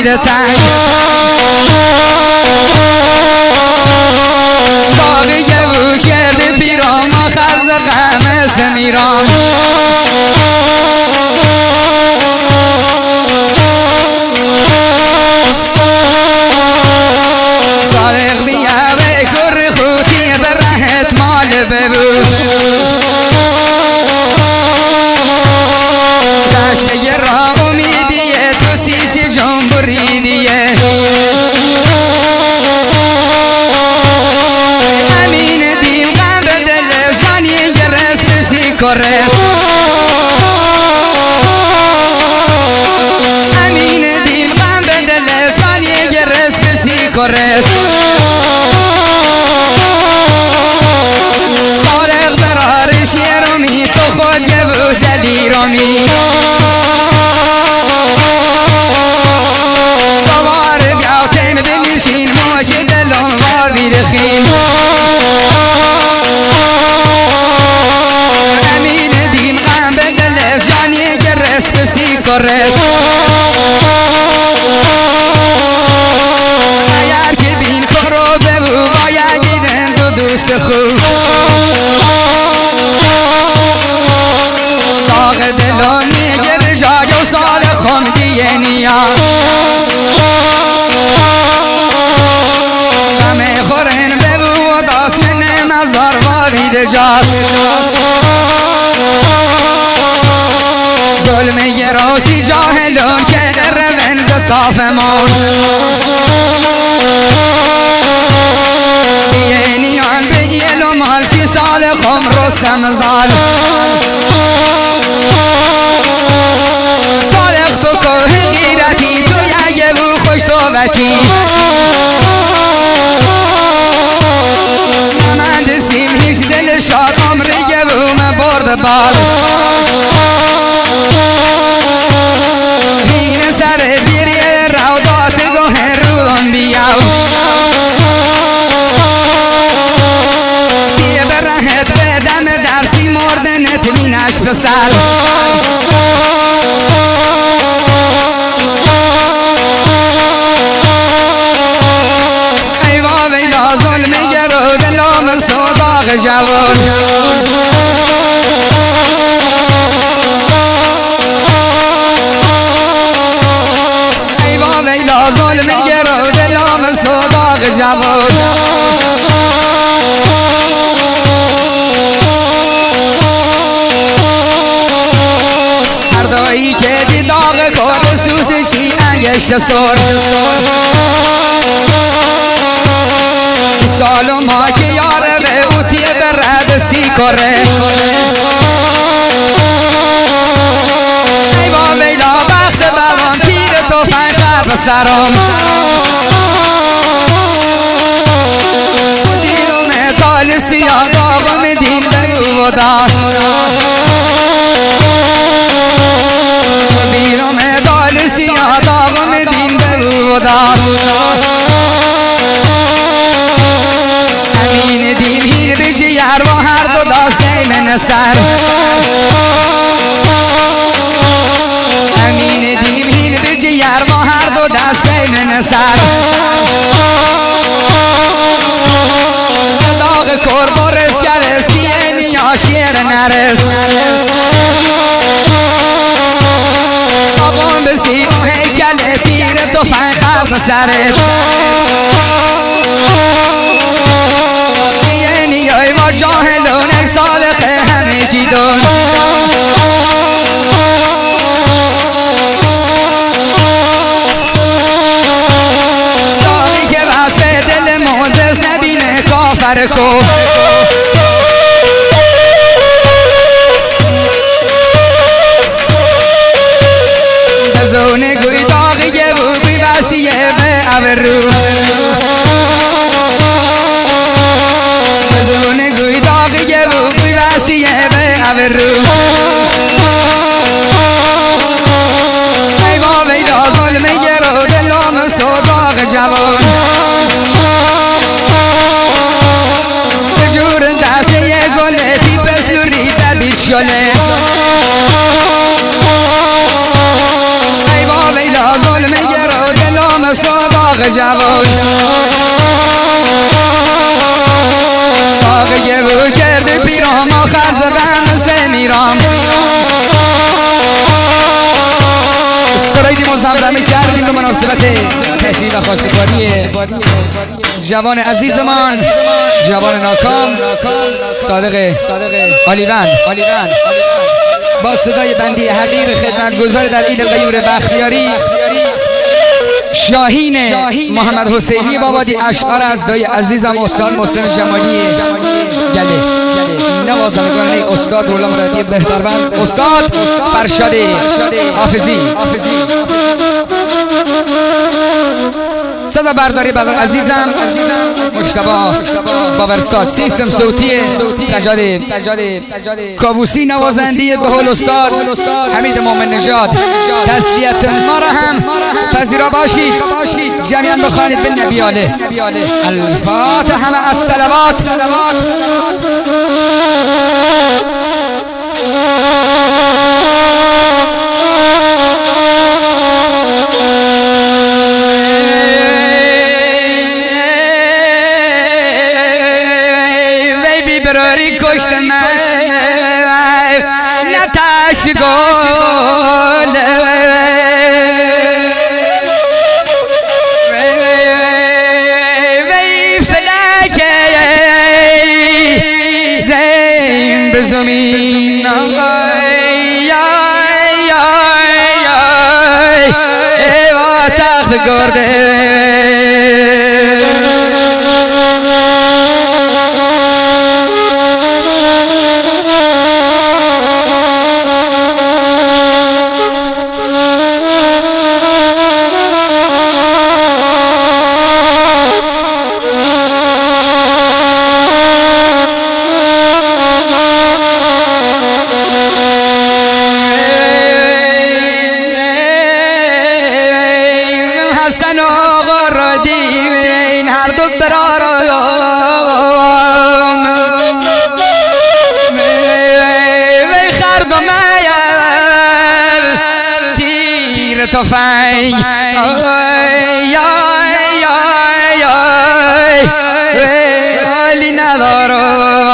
میره تنگ باقیه بو کرده پیرام خرز غم سمیرام صارق بیا به کر خوتی برهت مال ببو دشته را امیدیه تو سیش جنبوریدیه امین دیم غم به دل جانی گرس بسی کرس امین دیم غم به دل جانی گرس بسی کرس صارق برار شیرمی تو خود گبو دلیرمی دوار بیاوتیم بنشین موج دلم وار بیدخین امین دیم غم به دل جانی گرس بسی کرس اگر که بین کرو ببو باید گیدن دو دوست خوب داغ دلو میگر جای و سال خم دیه نیا غم خورن ببو و داست من مزار و بید جاست ظلم گراسی جاهلون که روین زطاف مون دیه نیان بگیل و مال چی سال خم رستم زال صادق تو که غیرتی تو یه بو خوش صحبتی نمند سیم هیچ دل شاد عمری بو مبرد بال این سر بیری رودات گوه رودم بیاو دیه برهت بدم درسی مردنت مینش بسر ایوا ویلا ظلم گرو دلام صداق جوان ایوا ویلا ظلم گرو دلام صداق جوان هردایی که دی داغ کار سوزشی انگشت سر سالو ما که یاره به اوتیه به رد سی کره ایوا ویلا بخت بوان تیر تو فنخر بسرم دیرو مطال سیاه داغم دین بگو و دار بیرو مطال سیاه داغم دین بگو و دار امین دیم هیر بجیر و هر دو داسته من سر امین دیم هیر بجیر و هر دو داسته من سر صداق کر برس گرستی نیا شیر نرس آبان بسی و هیکل تیر تو فنخر بسرت نیای و جاهلون ای صالق همه چی دون داغی که بس به دل موزز نبینه کافر کو بزونه گوی داغی که بو بیبستیه به ابرو بزونه گوی داغی که بو بیبستیه به ابرو ای با ویلا ظلم گرو دلام صداق جوان بجور دسته گله تی پسلوری تبید شله ای با ویلا ظلم گرو دلام جوان باقی بو کرد پیرام آخر زبان سمیرام سرایدی مزمزمه کردیم به مناسبت تشریف و خاکسپاری جوان عزیزمان جوان ناکام صادق آلیوند با صدای بندی حقیر خدمتگزار در عید غیور بختیاری شاهین محمد حسینی بابادی اشعار از دای عزیزم استاد مسلم جمالی گله نوازندگان استاد رولا مرادی بهتربند استاد فرشاد حافظی صدا برداری بدر عزیزم مجتبی باورستاد سیستم صوتی سجاد کابوسی نوازنده دهل استاد حمید مومن نژاد تسلیت ما را هم پذیرا باشید جميعا بخوانید به نبی آله الفاتحه مع الصلوات براری کشت من نتاش گل وی فلک زین به زمین ای تخت گرده حسن آقا را دیوین هر دو برارم وی خردم تیر تفنگ ولی ندارم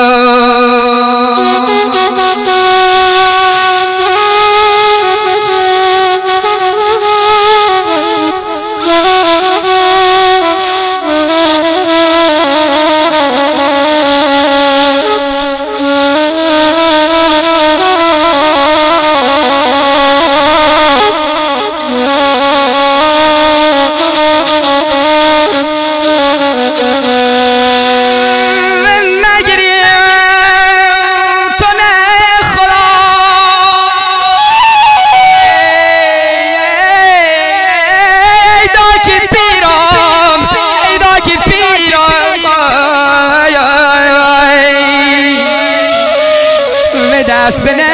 دست بنیم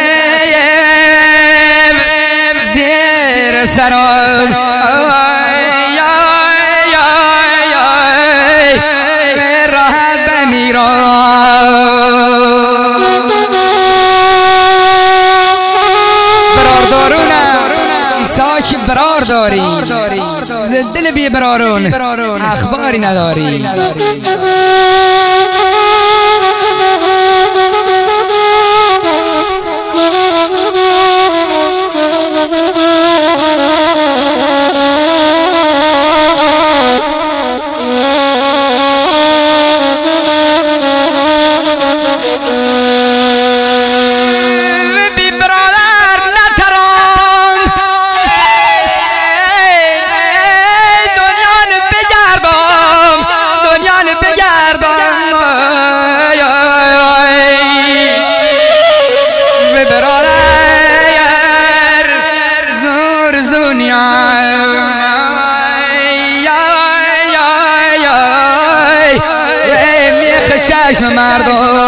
زیر سرم راحت بمیرم برادرونم ایسا که برار داری دل بی برارون اخباری نداری چشم مردم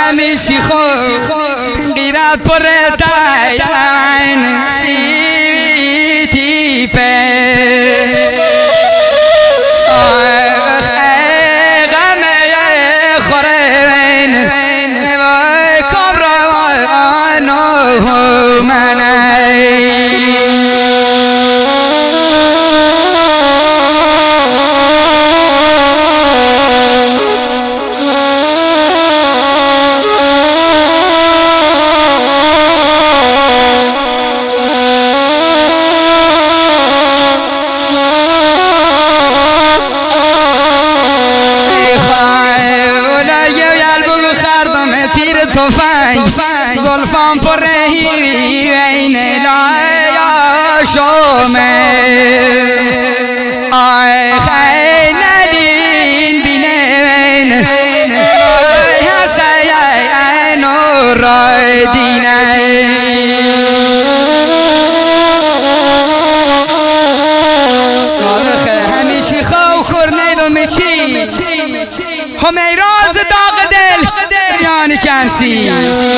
همیشی خود غیرت پر تاین سیتی پس غم خورین کبرانو منی زلفان پرهی این لایا شومه آی خی ندین بینین آی حسی نور دینه صادق همیشی خو کرنید و میشی همه راز داغ دل یعنی کنسی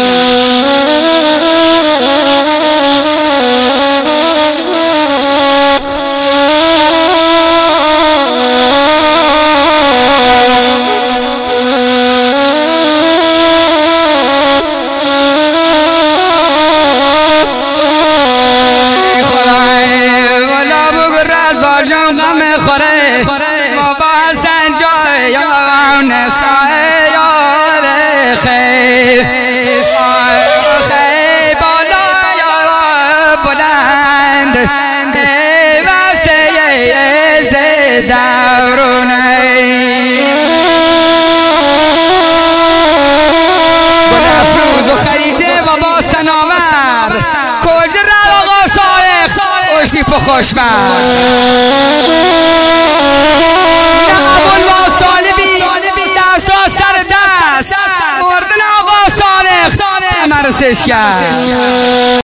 غم خوره ما با سنجایان سایار خیر خیر بالا یا بلند واسه زدارونه بلافروز و خریجه و با سناور کجا را آقا سایخ خوشی پا خوشبر نه ابوال واصالبی دست را سر دست مردن آقا صالح مرسش کرد